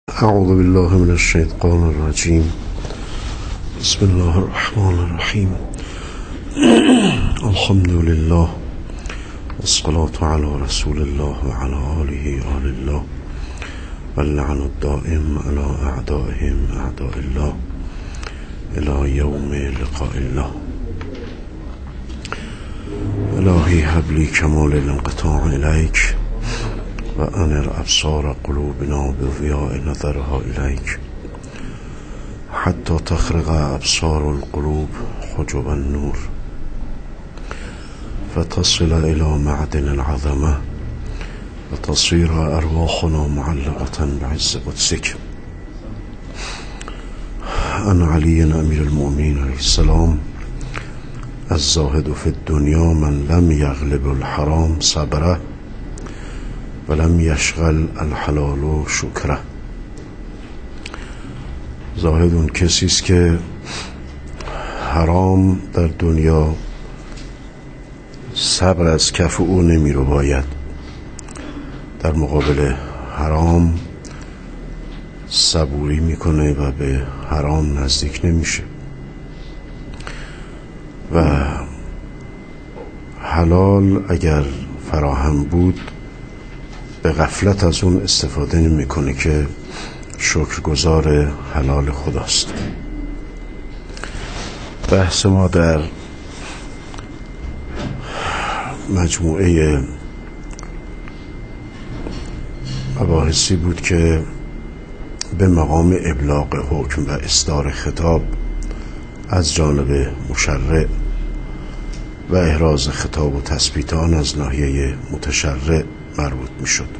اعوذ بالله من الشیطان الرجیم. بسم الله الرحمن الرحیم. الحمد لله والصلاة علی رسول الله و علی آله آل الله واللعن الدائم علی اعدائهم اعداء الله الى یوم لقاء الله. الهی هب لی کمال الانقطاع الیک و انر ابصار قلوبنا بضیاء نظرها الیک حتی تخرق ابصار القلوب حجب النور فتصل الى معدن العظمه و تصیر ارواحنا معلقه بعز قدسک. عن علی امیر المؤمنین علیه السلام: الزاهد فی الدنیا من لم یغلب الحرام صبره ولم یشغل الحلال شکره. زاهد اون کسی است که حرام در دنیا صبر از کف او نمی رو باید، در مقابل حرام صبوری میکنه و به حرام نزدیک نمیشه و حلال اگر فراهم بود به غفلت از اون استفاده نمیکنه که شکرگزار حلال خداست. بحث ما در مجموعه مباحثی بود که به مقام ابلاغ حکم و اصدار خطاب از جانب مشرع و احراز خطاب و تثبیت آن از ناحیه متشرع مربوط می شد.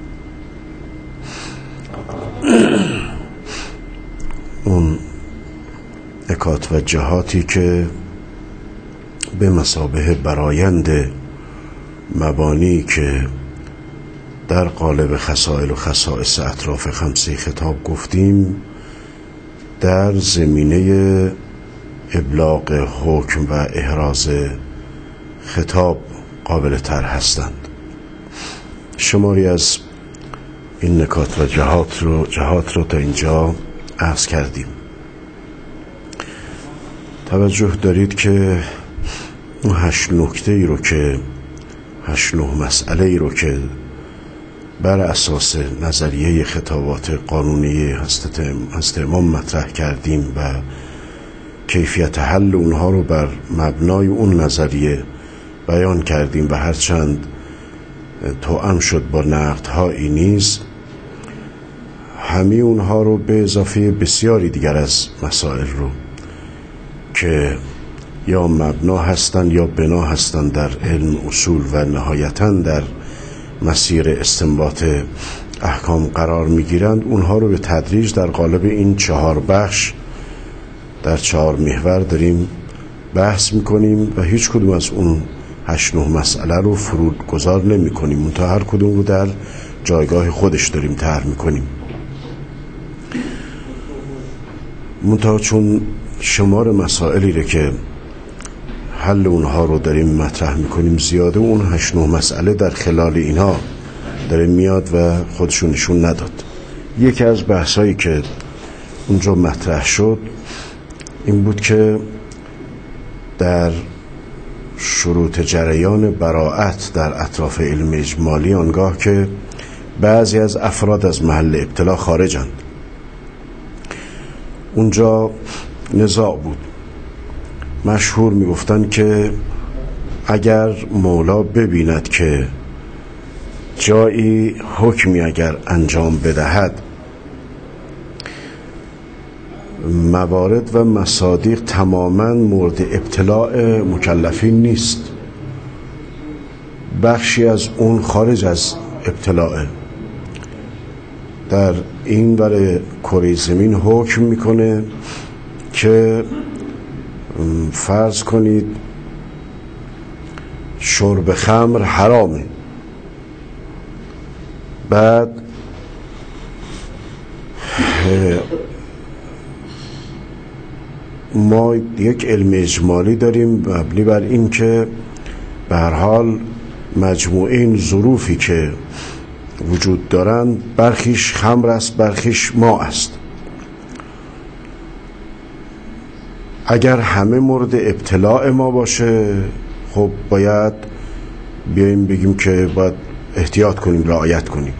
اون نکات و جهاتی که به مثابه برایند مبانی که در قالب خصائل و خصائص اطراف خمسه خطاب گفتیم در زمینه ابلاغ حکم و احراز خطاب قابل تر هستند. شماری از این نکات و جهات رو تا اینجا عرض کردیم. توجه دارید که اون 8 مسئله ای رو که بر اساس نظریه خطابات قانونی حضرت امام مطرح کردیم و کیفیت حل اونها رو بر مبنای اون نظریه بیان کردیم و هرچند توأم شد با نقدهایی نیز، همه اونها رو به اضافه بسیاری دیگر از مسائل رو که یا مبنا هستند یا بنا هستند در علم اصول و نهایتاً در مسیر استنباط احکام قرار میگیرند، اونها رو به تدریج در قالب این 4 بخش در 4 محور داریم بحث میکنیم و هیچ کدوم از اون 8 مسئله رو فرودگذار نمی کنیم، منتها هر کدوم رو در جایگاه خودش داریم طرح میکنیم. منتها چون شمار مسائلی رو که حل اونها رو داریم مطرح میکنیم زیاده، اون 8 مسئله در خلال اینها داره میاد و خودشون نشون نداد. یکی از بحثایی که اونجا مطرح شد این بود که در شروط جریان براءت در اطراف علم اجمالی آنگاه که بعضی از افراد از محل ابتلا خارجند، اونجا نزاع بود. مشهور میگفتن که اگر مولا ببیند که جایی حکمی اگر انجام بدهد موارد و مصادیق تماما مورد ابتلاع مکلفین نیست، بخشی از اون خارج از ابتلاع، در این ور کره زمین حکم میکنه که فرض کنید شرب خمر حرامه، بعد ما یک علم اجمالی داریم مبنی بر این که به هر حال مجموعه این ظروفی که وجود دارند برخیش خمر است، برخیش ما است. اگر همه مورد ابتلاع ما باشه خب باید بیاییم بگیم که باید احتیاط کنیم، رعایت کنیم.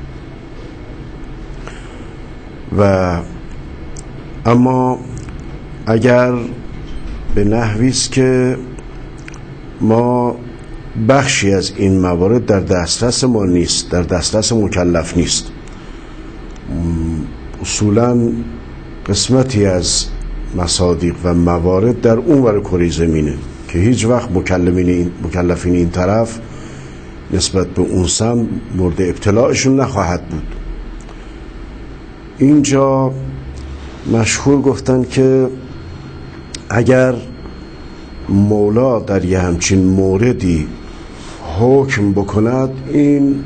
و اما اگر به نحوی است که ما بخشی از این موارد در دسترس ما نیست، در دسترس مکلف نیست، اصولاً قسمتی از مصادیق و موارد در اون ور کره زمینه که هیچ وقت مکلفین این طرف نسبت به اون سم مورد ابتلاعشون نخواهد بود. اینجا مشهور گفتن که اگر مولا در یه همچین موردی حکم بکند این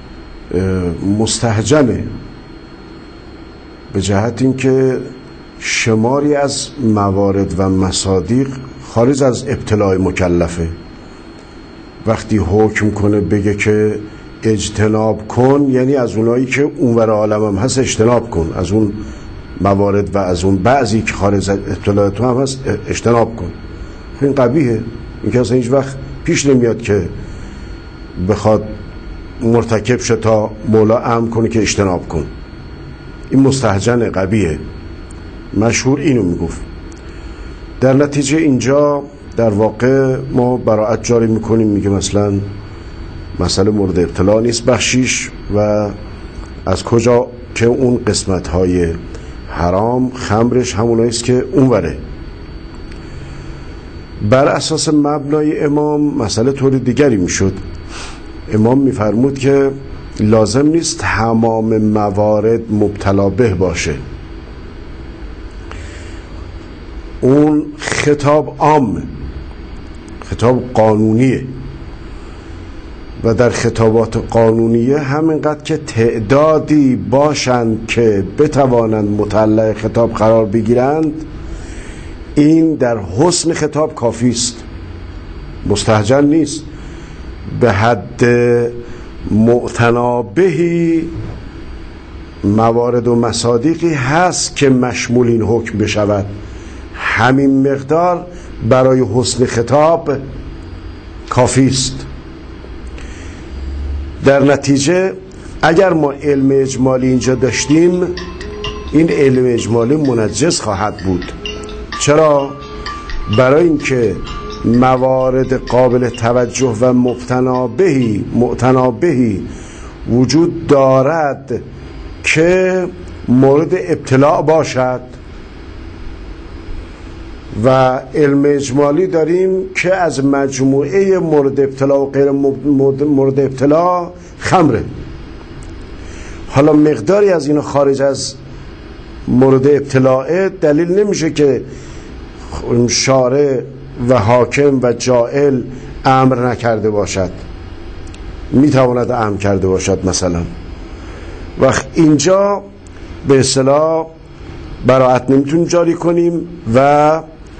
مستهجنه، به جهت این که شماری از موارد و مصادیق خارج از ابتلاع مکلفه. وقتی حکم کنه بگه که اجتناب کن، یعنی از اونایی که اونور عالم هم هست اجتناب کن، از اون موارد و از اون بعضی که خارج از اطلاع تو هم هست اجتناب کن. این قبیحه، این که اصلا هیچ وقت پیش نمیاد که بخواد مرتکب شه تا مولا امر کنه که اجتناب کن. این مستهجن قبیحه، مشهور اینو میگفت. در نتیجه اینجا در واقع ما براعت جاری میکنیم، میگه مثلا مسئله مورد ابتلا نیست بخشیش، و از کجا که اون قسمت های حرام خمرش هموناییست که اونوره. بر اساس مبنای امام مسئله طور دیگری میشد. امام میفرمود که لازم نیست تمام موارد مبتلا به باشه، اون خطاب عام، خطاب قانونیه، و در خطابات قانونیه همینقدر که تعدادی باشند که بتوانند متعلق خطاب قرار بگیرند این در حسن خطاب کافی است، مستهجن نیست. به حد معتنابهی موارد و مصادیقی هست که مشمول این حکم بشود، همین مقدار برای حسن خطاب کافی است. در نتیجه اگر ما علم اجمالی اینجا داشتیم این علم اجمالی منجز خواهد بود. چرا؟ برای اینکه موارد قابل توجه و معتنابهی وجود دارد که مورد ابتلاع باشد، و علم اجمالی داریم که از مجموعه مورد ابتلاع و غیر مورد ابتلاع خمره. حالا مقداری از اینا خارج از مورد ابتلاع دلیل نمیشه که شارع و حاکم و جائل امر نکرده باشد، میتواند امر کرده باشد. مثلا وقت اینجا به اصطلاح براعت نمیتونیم جاری کنیم و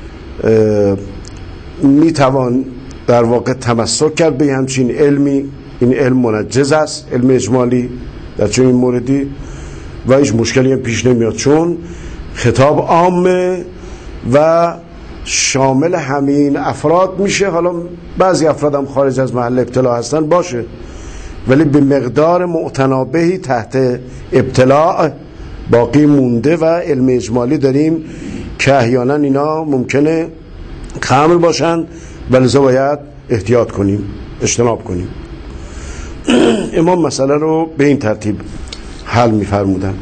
میتوان در واقع تمسک کرد به همچین علمی. این علم منجز است، علم اجمالی در چنین موردی، و هیچ مشکلی هم پیش نمیاد چون خطاب عامه و شامل همین افراد میشه. حالا بعضی افراد هم خارج از محل ابتلاع هستن باشه، ولی به مقدار معتنابهی تحت ابتلاع باقی مونده و علم اجمالی داریم که احیانا اینا ممکنه خمر باشن و لذا باید احتیاط کنیم، اجتناب کنیم. امام مسئله رو به این ترتیب حل می‌فرمودن.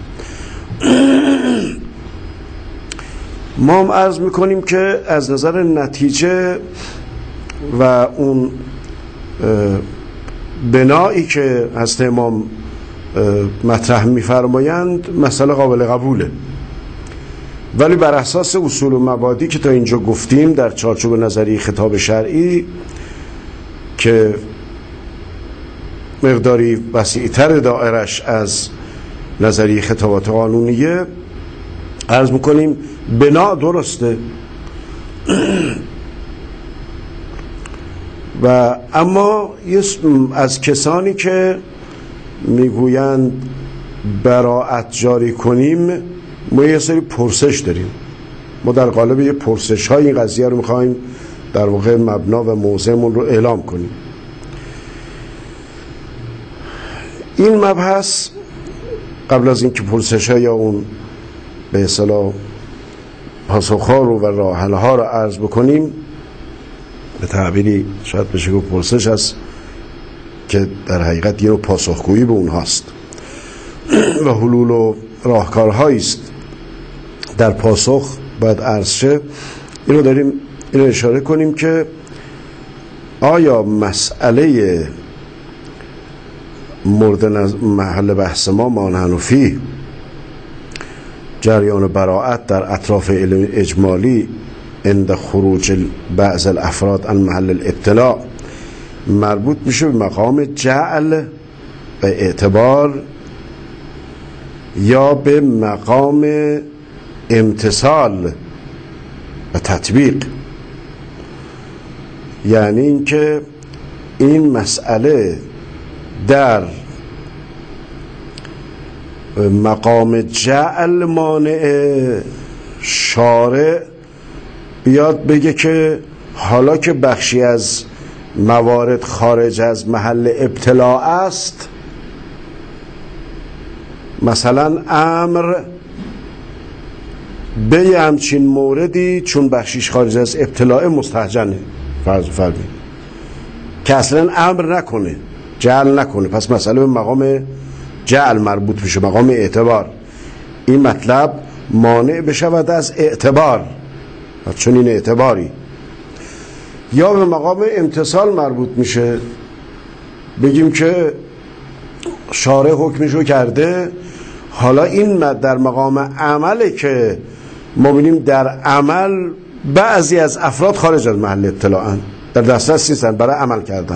ما هم عرض میکنیم که از نظر نتیجه و اون بنایی که حضرت امام مطرح میفرمایند مسئله قابل قبوله، ولی بر اساس اصول و مبادی که تا اینجا گفتیم در چارچوب نظریه خطاب شرعی که مقداری وسیع‌تر دایرش از نظریه خطابات قانونیه، عرض میکنیم بنا درسته. و اما از کسانی که میگویند براءت جاری کنیم، ما یه سری پرسش داریم. ما در قالب یه پرسش های این قضیه رو میخوایم در واقع مبنا و موضعمون رو اعلام کنیم. این مبحث قبل از اینکه پرسش ها یا اون به اصطلاح پاسخ‌ها رو و راه حل‌ها رو عرض بکنیم، به تعبیری شاید بشه گفت پرسش است که در حقیقت یه رو پاسخگویی به اونهاست و حلول و راهکارهایی است در پاسخ باید عرض شه. اینو داریم اینو اشاره کنیم که آیا مسئله مورد محل بحث ما نحن فیه، جریان براءت در اطراف علم اجمالی عند خروج بعض الافراد عن محل الابتلاء، مربوط میشه به مقام جعل و اعتبار یا به مقام امتثال و تطبیق؟ یعنی اینکه این مسئله در مقام جعل مانع شارع بیاد بگه که حالا که بخشی از موارد خارج از محل ابتلاع است، مثلا امر به یه همچین موردی چون بخشیش خارج از ابتلاع مستهجنه، فرض که اصلا امر نکنه، جعل نکنه، پس مسئله به مقام جعل مربوط میشه، مقام اعتبار. این مطلب مانع بشود از اعتبار چون این اعتباری، یا به مقام امتثال مربوط میشه، بگیم که شارع حکمشو کرده، حالا این در مقام عمله که ما بینیم در عمل بعضی از افراد خارج از محل اطلاعن، در دسترس نیستن برای عمل کردن.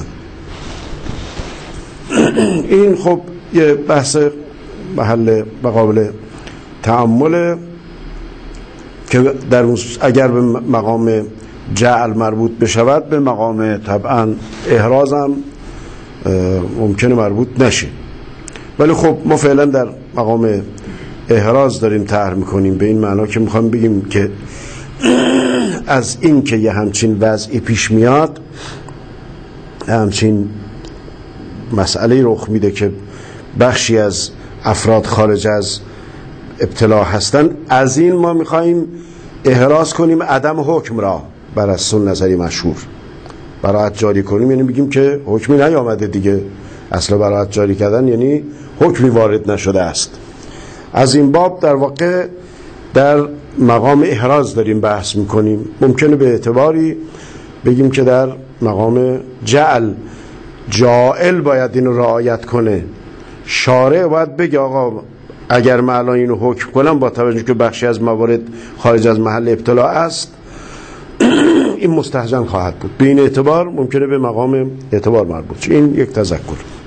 این خب یه بحث محل مقابل تأمل که در اگر به مقام جعل مربوط بشود، به مقام طبعا احراز هم ممکنه مربوط نشه، ولی خب ما فعلا در مقام احراز داریم طرح میکنیم، به این معنا که میخوایم بگیم که از این که یه همچین وضعی پیش میاد، همچین مسئله رخ میده که بخشی از افراد خارج از ابتلاع هستن، از این ما میخواییم احراز کنیم عدم حکم را بر اساس نظری مشهور. براءت جاری کنیم یعنی بگیم که حکمی نیامده دیگه، اصلا براءت جاری کردن یعنی حکمی وارد نشده است. از این باب در واقع در مقام احراز داریم بحث میکنیم. ممکنه به اعتباری بگیم که در مقام جعل جائل باید اینو رعایت کنه، شارع باید بگه آقا اگر من الان اینو حکم کنم با توجه که بخشی از موارد خارج از محل ابتلاع است، این مستهجن خواهد بود. به این اعتبار ممکنه به مقام اعتبار مربوط شه. این یک تذکر.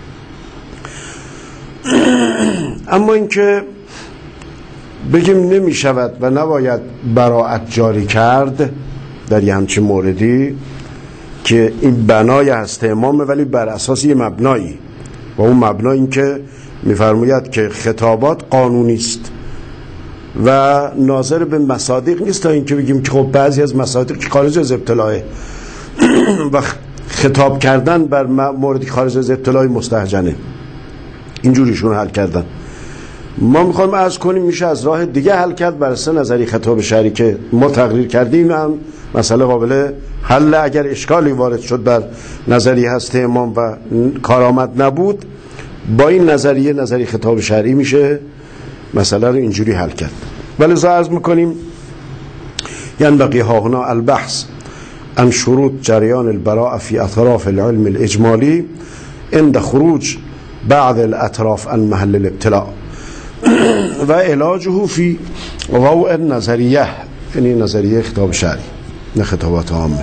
اما اینکه بگیم نمی شود و نباید براءت جاری کرد در یه همچین موردی که این بنای هست امامه، ولی بر اساس یه مبنایی، و اون مبنا این که میفرماید که خطابات قانونی است و ناظر به مصادیق نیست، تا اینکه بگیم که خب بعضی از مصادیق که خارج از ابتلاعه و خطاب کردن بر موردی خارج از ابتلاع مستهجنه، اینجوریشون حل کردن. ما میخوایم عرض کنیم میشه از راه دیگه حل کرد بر اساس نظری خطاب شرعی که ما تقریر کردیم، هم مسئله قابل حل. اگر اشکالی وارد شد بر نظری هست امام و کارآمد نبود، با این نظریه نظری خطاب شرعی میشه مسئله رو اینجوری حل کرد. ولی عرض میکنیم ینبغی هاهنا البحث عن شروط جریان البراء فی اطراف العلم الاجمالی عند خروج بعض الاطراف عن محل الابتلاء و علاجه فی ضوء النظریه، یعنی نظریه خطاب شرعی نه خطابات عامه.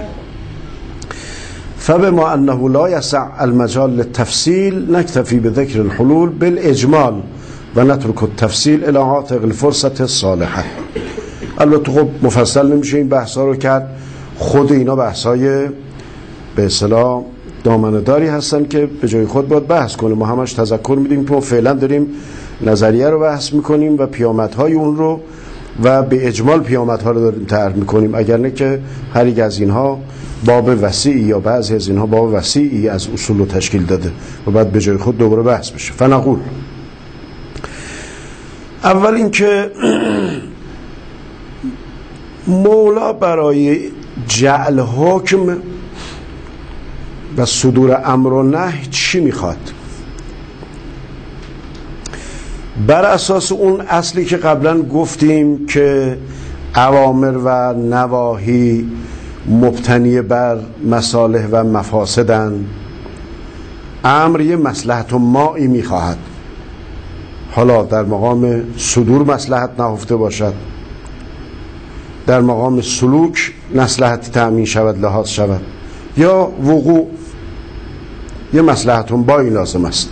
فبما انه لا يسع المجال للتفصيل نكتفي بذكر الحلول بالاجمال و نترك التفصيل الى عاتق الفرصه الصالحه. البته خب مفصل نمیشه این بحثا رو کرد، خود اینا بحثای به اصطلاح دامنه‌داری هستن که به جای خود باید بحث کنه. ما همش تذکر میدیم که ما فعلا داریم نظریه رو بحث میکنیم و پیامدهای اون رو و به اجمال پیامدها رو داریم طرح میکنیم، اگر نه که هر یک از اینها باب وسیعی یا بعضی از اینها باب وسیعی از اصول رو تشکیل داده و بعد به جای خود دوباره بحث بشه. فنقول اول اینکه مولا برای جعل حکم و صدور امر و نهی چی میخواد؟ بر اساس اون اصلی که قبلا گفتیم که اوامر و نواهی مبتنی بر مصالح و مفاسدن، امر یه مصلحت و مایی میخواهد، حالا در مقام صدور مصلحت نهفته باشد، در مقام سلوک مصلحتی تأمین شود، لحاظ شود، یا وقوع یه مصلحت و مایی لازم است.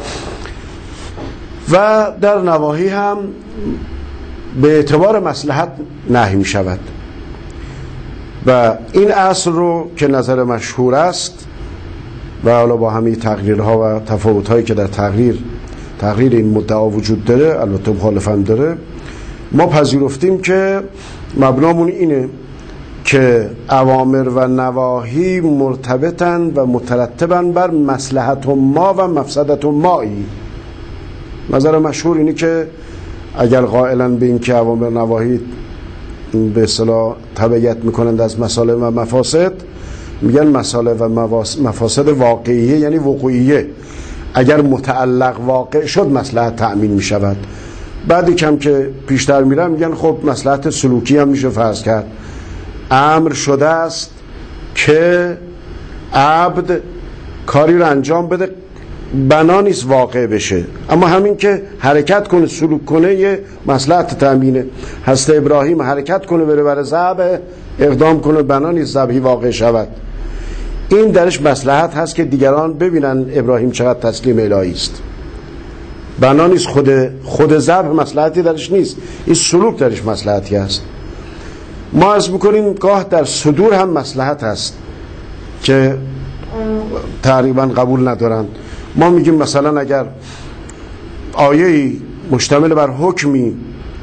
و در نواهی هم به اعتبار مصلحت نهی می شود. و این اصل رو که نظر مشهور است و حالا با همه تقریرها و تفاوت‌هایی که در تقریر این مدعا وجود داره، البته مخالف هم داره، ما پذیرفتیم که مبنامون اینه که اوامر و نواهی مرتبطن و مترتبن بر مصلحت ما و مفسدت مایی. نظر مشهور اینه که اگر قائلن به این که اوامر نواهی به اصطلاح تبعیت میکنند از مصالح و مفاسد، میگن مصالح و مفاسد واقعیه یعنی وقوعیه، اگر متعلق واقع شد مصلحت تأمین میشود. بعدی کم که پیشتر میرن میگن خب مصلحت سلوکی هم میشه فرض کرد، امر شده است که عبد کاری رو انجام بده، بنا نیست واقع بشه، اما همین که حرکت کنه سلوک کنه یه مصلحت تامینه. حضرت ابراهیم حرکت کنه بره برای ذبح، اقدام کنه، بنا نیست ذبحی واقع شود. این درش مصلحت هست که دیگران ببینن ابراهیم چقدر تسلیم الهی است، بنا نیست خود ذبح مصلحتی درش نیست، این سلوک درش مصلحتی هست. ما عرض میکنیم گاه در صدور هم مصلحت هست که تقریبا قبول ندارن. ما میگیم مثلا اگر آیه‌ای مشتمل بر حکمی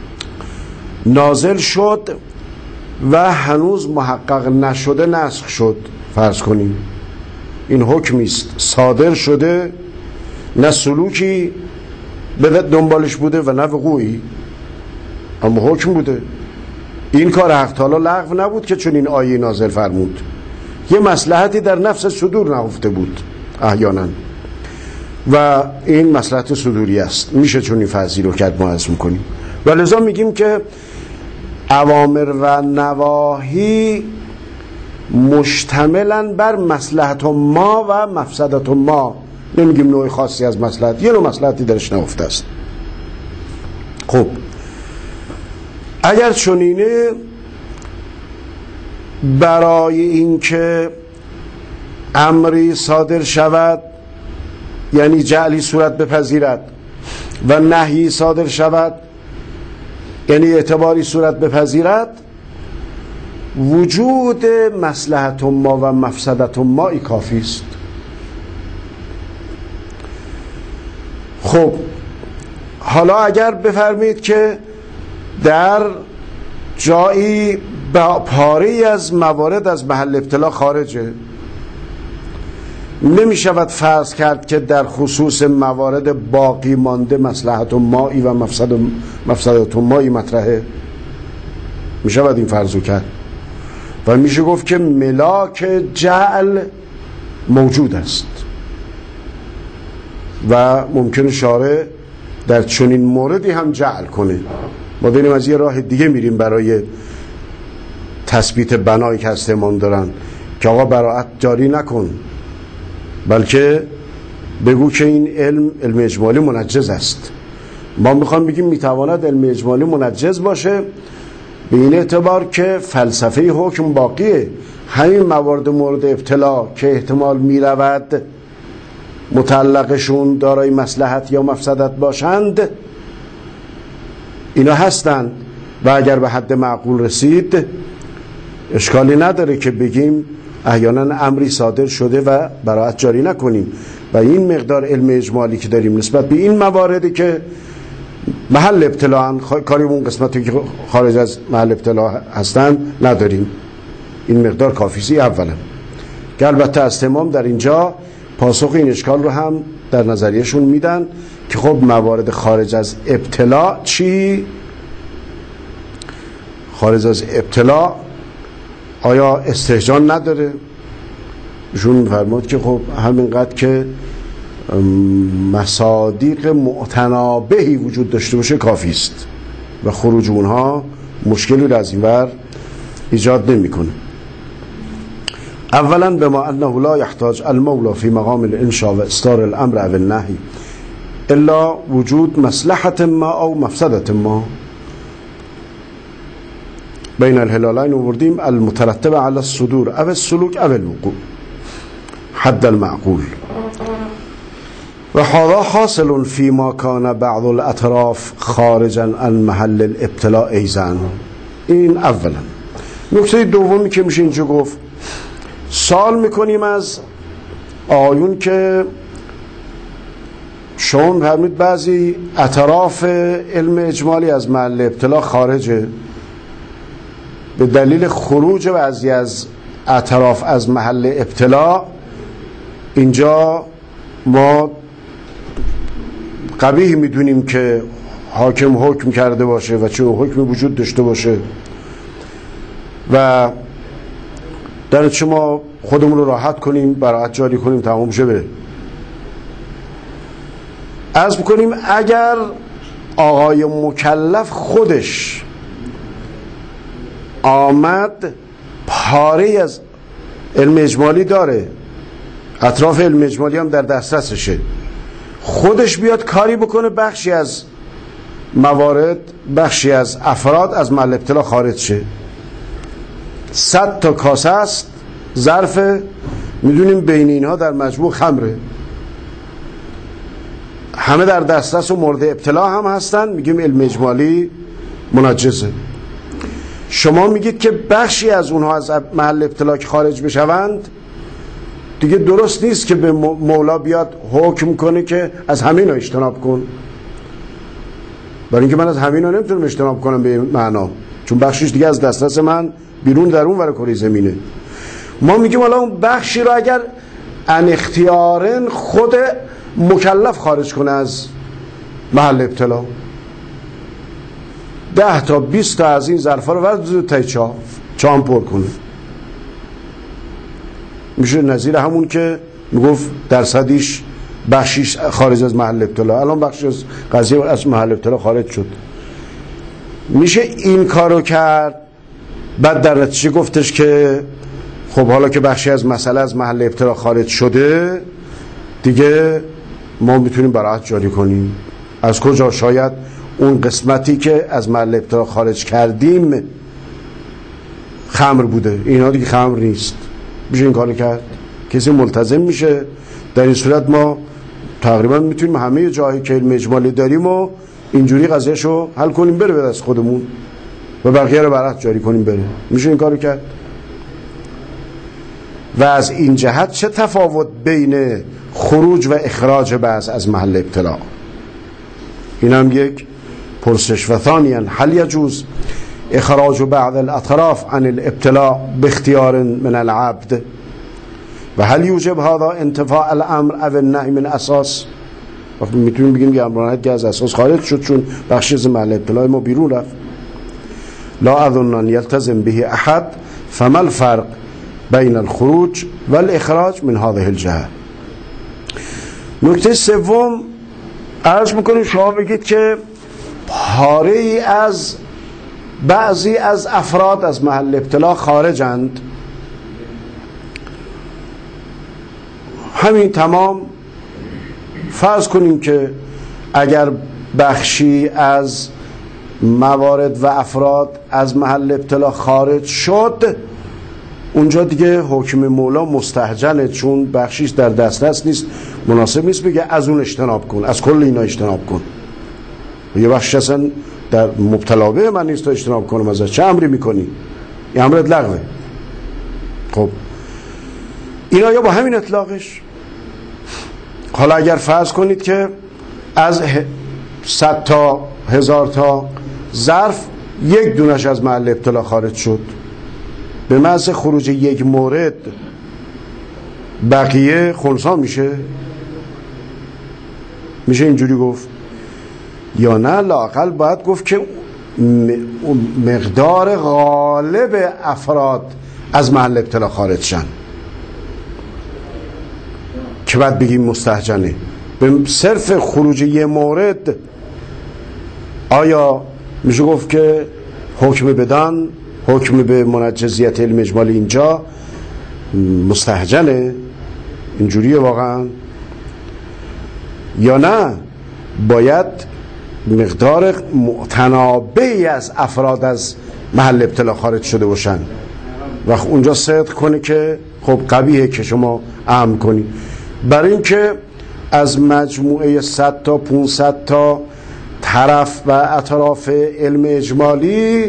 نازل شد و هنوز محقق نشده نسخ شد، فرض کنیم این حکمی است صادر شده، نه سلوکی به دنبالش بوده و نه وقوعی، اما حکم بوده، این کار حق تعالی لغو نبود که چون این آیه نازل فرمود، یه مصلحتی در نفس صدور نهفته بود احیانا و این مصلحت صدوری است، میشه چون این فرضی رو کرد ما عرض میکنیم. و لذا میگیم که اوامر و نواهی مشتملن بر مصلحت ما و مفسدت ما، نمیگیم نوع خاصی از مصلحت، یه نوع مصلحتی درش نهفته است. خب اگر چنینه، برای اینکه امری صادر شود یعنی جعلی صورت بپذیرد و نهی صادر شود یعنی اعتباری صورت بپذیرد، وجود مصلحت ما و مفسدت ما کافی است. خب حالا اگر بفرمایید که در جایی پاره‌ای از موارد از محل ابتلا خارجه، نمی شود فرض کرد که در خصوص موارد باقی مانده مصلحت مایی و مفسدت مایی مطرحه، می شود این فرضو کرد و میشه گفت که ملاک جعل موجود است و ممکن شارع در چنین موردی هم جعل کنه. ما داریم از یه راه دیگه میریم برای تثبیت بنایی که هستمان دارن که آقا براءت جاری نکن، بلکه بگو که این علم اجمالی منجز است. ما میخوام بگیم میتواند علم اجمالی منجز باشه به این اعتبار که فلسفه حکم باقیه، همین موارد مورد ابتلا که احتمال میرود متعلقشون دارای مصلحت یا مفسدت باشند اینا هستند و اگر به حد معقول رسید اشکالی نداره که بگیم احیانا امری صادر شده و براءت جاری نکنیم و این مقدار علم اجمالی که داریم نسبت به این مواردی که محل ابتلاء کاری اون قسمتی که خارج از محل ابتلاء هستن نداریم. این مقدار کافیه اولا، که البته از تمام در اینجا پاسخ این اشکال رو هم در نظریهشون میدن که خب موارد خارج از ابتلاء چی؟ خارج از ابتلاء آیا استهجان نداره؟ ایشون میفرماد که خب همینقدر که مصادیق معتنابهی وجود داشته باشه کافی است و خروج اونها مشکلی رو از این ور ایجاد نمیکنه. اولا بما انه لا يحتاج المولى في مقام الانشاء و اصدار الامر او النهی الا وجود مصلحت ما او مفسدت ما. بین الهلالین آوردیم المترتب على الصدور او السلوک او الوقوع حد المعقول و هذا حاصل فيما كان بعض الاطراف خارجا عن محل الابتلاء ایضا. این اولا. نکته دومی که میشه اینجا گفت، سوال میکنیم از آیون که شما فرمید بعضی اطراف علم اجمالی از محل ابتلاء خارجه، به دلیل خروج بعضی از اطراف از محل ابتلاء اینجا ما قبیح میدونیم که حاکم حکم کرده باشه و چه حکمی وجود داشته باشه و در شما خودمون رو راحت کنیم، براءت جاری کنیم، تمام شه بره. عرض بکنیم اگر آقای مکلف خودش آمد پاره از علم اجمالی داره، اطراف علم اجمالی هم در دسترسشه، خودش بیاد کاری بکنه بخشی از موارد، بخشی از افراد از محل ابتلاء خارج شه. 100 تا کاسه است، ظرف، میدونیم بین اینها در مجموع خمره، همه در دسترس و مورد ابتلاء هم هستن، میگیم علم اجمالی منجزه. شما میگید که بخشی از اونها از محل ابتلاء خارج بشوند، دیگه درست نیست که به مولا بیاد حکم کنه که از همین ها اجتناب کن، برای اینکه من از همین ها نمیتونم اجتناب کنم به این معنا، چون بخشش دیگه از دسترس من بیرون در اون ور کره زمینه. ما میگیم حالا اون بخشی رو اگر ان اختیارن خود مکلف خارج کنه از محل ابتلا، 10 تا 20 تا از این ظرفا رو ورد تای چام پر کنه، میشه نظیر همون که میگفت درصدیش بخشیش خارج از محل ابتلا. الان بخشی از قضیه از محل ابتلا خارج شد، میشه این کارو کرد. بعد در نتیجه گفتش که خب حالا که بخشی از مسئله از محل ابتلا خارج شده دیگه ما میتونیم براءت جاری کنیم. از کجا؟ شاید اون قسمتی که از محل ابتلا خارج کردیم خمر بوده، اینا دیگه خمر نیست، میشه این کارو کرد، کسی ملتزم میشه. در این صورت ما تقریبا میتونیم همه جایی که علم اجمالی داریم و اینجوری قضیهشو حل کنیم بره به دست خودمون و بقیه رو براءت جاری کنیم بره، میشه این کارو کرد. و از این جهت چه تفاوت بین خروج و اخراج بعض از محل ابتلاء؟ این هم یک پرسش. و ثانیا هل یجوز اخراج بعض الاطراف عن الابتلاء باختیار من العبد و هل یوجب هذا انتفاء الامر او النهی من اساس؟ میتونیم بگیم که امرانت که از اساس خارج شد چون بخشی از محل ابتلاء ما بیرون رفت. لا اظن ان یلتزم به احد فما الفرق بین الخروج و الاخراج من هذه الجهه. نکته سوم عرض میکنیم شما بگید که پاره ای از بعضی از افراد از محل ابتلاء خارجند، همین تمام. فرض کنیم که اگر بخشی از موارد و افراد از محل ابتلاء خارج شد، اونجا دیگه حکم مولا مستهجنه، چون بخشیش در دسترس نیست، مناسب نیست بگه از اون اجتناب کن، از کل اینا اجتناب کن. یه بخش اصلا در مبتلا به من نیست تا اجتناب کنم ازش، چه امری میکنی؟ این امرت لغوه. خب این آیا با همین اطلاقش؟ حالا اگر فرض کنید که از 100 تا 1000 تا ظرف یک دونش از محل ابتلا خارج شد، به محض خروج یک مورد بقیه خنثی میشه اینجوری گفت؟ یا نه لااقل باید گفت که مقدار غالب افراد از محل ابتلا خارج شن که بعد بگیم مستهجنه. به صرف خروج یه مورد آیا میشه گفت که حکم بدان، حکم به منجزیت علم اجمالی اینجا مستهجنه؟ اینجوریه واقعا؟ یا نه باید مقدار متنابعی از افراد از محل ابتلا خارج شده باشن و اونجا صدق کنه که خب قبیحه که شما اهم کنی؟ برای اینکه از مجموعه 100 تا 500 تا طرف و اطراف علم اجمالی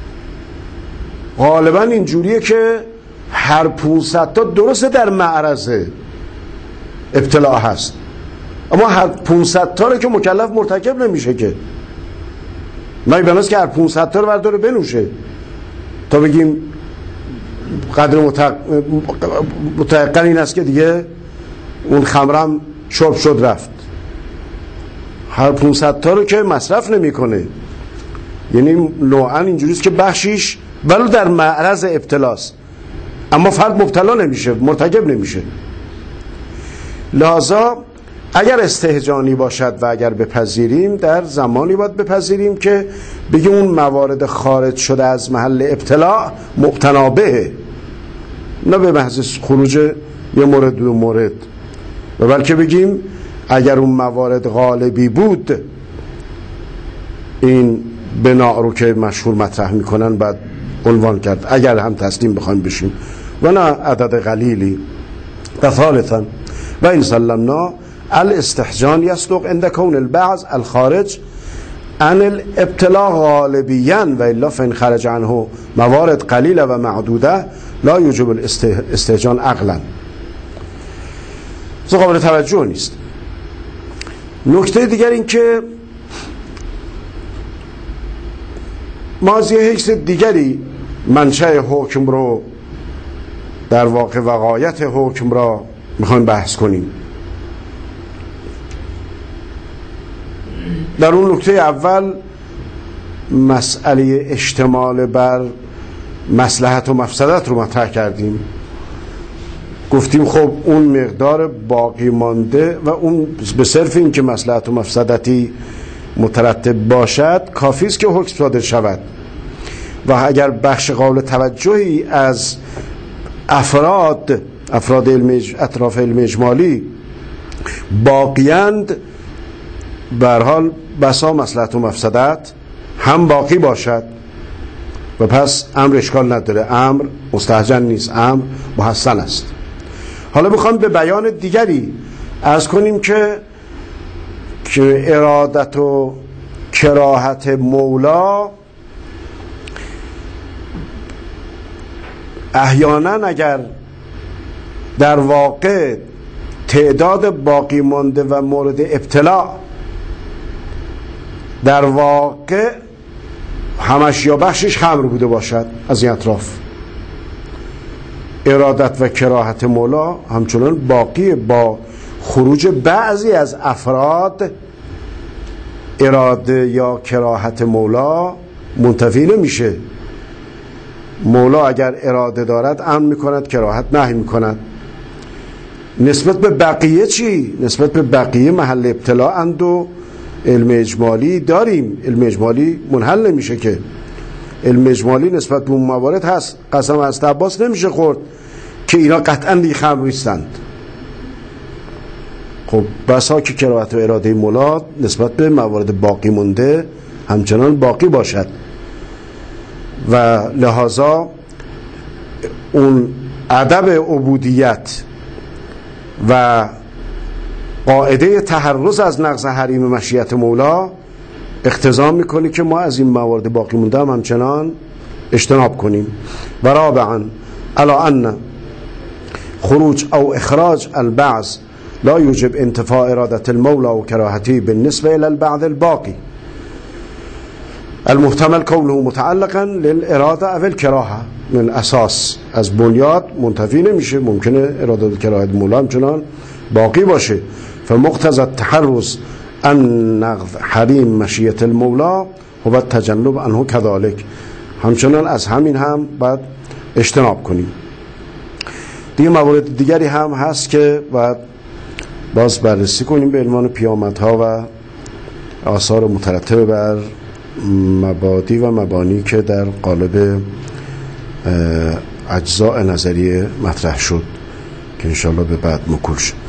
غالبا اینجوریه که هر 500 تا درسته در معرض ابتلا هست، اما هر 500 تا رو که مکلف مرتکب نمیشه که. ما بناست که هر 500 تا رو برداره بنوشه تا بگیم قدر متيقن این است که دیگه اون خمرم شرب شد رفت. هر 500 تا رو که مصرف نمیکنه، یعنی نوعا اینجوریست که بخشیش ولو در معرض ابتلاست اما فرد مبتلا نمیشه، مرتکب نمیشه. لذا اگر استهجانی باشد و اگر بپذیریم، در زمانی باید بپذیریم که بگیم اون موارد خارج شده از محل ابتلا متنابعه، نه به محض خروج یه مورد دو مورد، و بلکه بگیم اگر اون موارد غالبی بود، این بنا رو که مشهور مطرح میکنن بعد عنوان کرد اگر هم تسلیم بخوایم بشیم و نه عدد قلیلی. و ثالثا و این سلمنا الاستحجان یصدق عند کون البعض الخارج عن الابتلاء غالبیا و الا فان خرج عنه موارد قلیله و معدوده لا یوجب الاستحجان عقلا. این قابل توجه نیست. نکته دیگر این که ما از یه حیث دیگری منشأ حکم رو، در واقع وقایت حکم را میخوایم بحث کنیم. در اون نکته اول مسئله اشتمال بر مصلحت و مفسدت رو مطرح کردیم. گفتیم خب اون مقدار باقی مانده و اون به صرف این که مصلحت و مفسدتی مترتب باشد کافی است که حکم صادر شود، و اگر بخش قابل توجهی از افراد اطراف علم اجمالی باقیند، به هر حال بسا مصلحت و مفسدت هم باقی باشد و پس امر اشکال نداره، امر مستهجن نیست، امر محسن است. حالا میخوام به بیان دیگری عرض کنیم که ارادت و کراهت مولا احیانا اگر در واقع تعداد باقی مانده و مورد ابتلا در واقع همش یا بخشش خمر بوده باشد از این اطراف، ارادت و کراهت مولا همچنان باقی، با خروج بعضی از افراد اراده یا کراهت مولا منتفی نمیشه. مولا اگر اراده دارد امر میکند، کراهت نهی میکند. نسبت به بقیه چی؟ نسبت به بقیه محل ابتلا اند و علم اجمالی داریم. علم اجمالی منحل نمیشه که، علم اجمالی نسبت به اون موارد هست. قسم از عباس نمیشه خورد که اینا قطعا دیگه خمر نیستند. خب بسا که کراهت و اراده مولا نسبت به موارد باقی مونده همچنان باقی باشد و لحاظا اون ادب عبودیت و قاعده تحرز از نقض حریم مشیت مولا اقتضا میکنه که ما از این موارد باقی مونده هم همچنان اجتناب کنیم. و رابعا الا ان خروج او اخراج البعض لا يوجب انتفاء ارادة المولى وكراهته بالنسبة الى البعض الباقي المحتمل كونه متعلقا للإرادة او الكراهة. من اساس از بنیاد منتفی نمیشه، ممکنه اراده و کراهت مولا همچنان باقی باشه. فمقتضى التحرز ان نقض حریم مشیت المولا و تجنب عنه كذلك، همچنان از همین هم باید اجتناب کنیم. دیگه موارد دیگری هم هست که باید باز بررسی کنیم به عنوان پیامدها و آثار مترتب بر مبادی و مبانی که در قالب اجزاء نظریه مطرح شد که انشاءالله به بعد مکول شد.